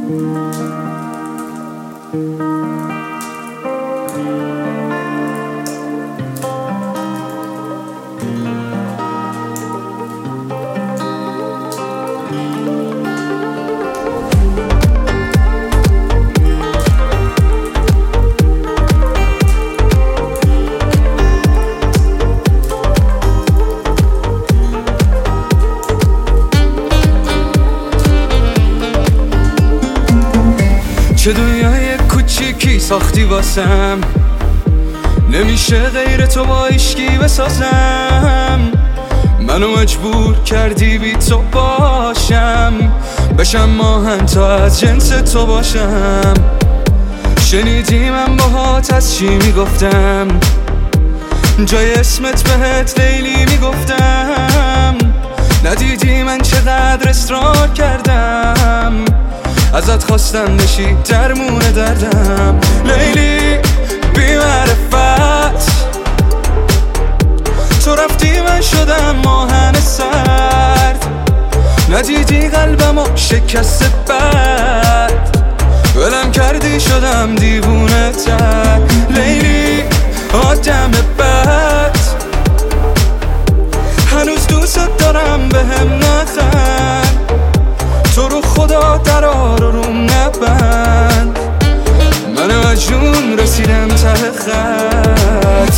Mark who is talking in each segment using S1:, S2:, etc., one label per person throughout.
S1: چه دنیای کوچیکی ساختی واسم، نمیشه غیر تو با عشقی بسازم. منو مجبور کردی بی تو باشم، بشم ماهن تا از جنس تو باشم. شنیدی من باهات از چی میگفتم، جای اسمت بهت لیلی میگفتم. ندیدی من چقدر اصرار کردم، ازت خواستم بشی درمون دردم. لیلی بی معرفت، تو رفتی من شدم ماهن سرد. ندیدی قلبمو شکست بد، ولم کردی شدم دیوونه تر. لیلی آدم بد، هنوز دوست دارم بهم نخند. تو رو خدا درار روم نبند، من مجنون رسیدم ته خط.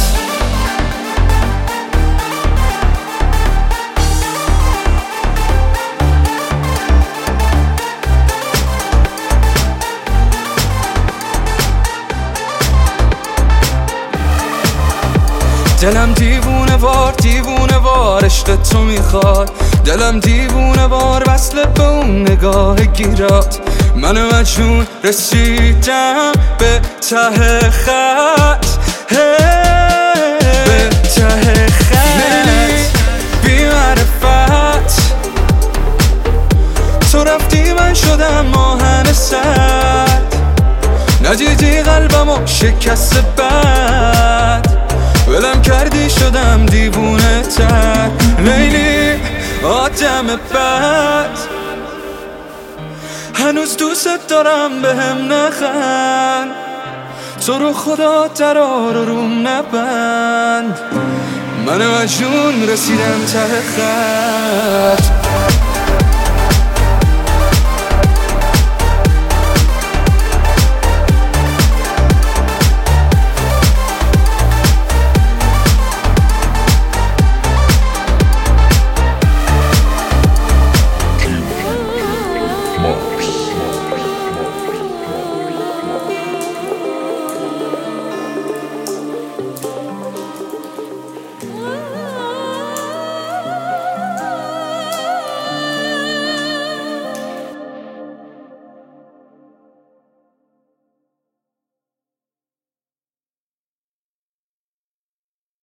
S1: دلم دیوونه وار دیوونه وار عشق تو میخواد. دلم دیوونه وار وصل به اون نگاه گیرات. من مجنون رسیدم به ته خط، به ته خط. بی معرفت، تو رفتی من شدم ماهن سرد. ندیدی قلبمو شکست بد، ولم کردی شدم دیوونه تر. لیلی آدم بد، هنوز دوست دارم بهم نخند. تو رو خدا درار روم نبند، من مجنون رسیدم ته خط.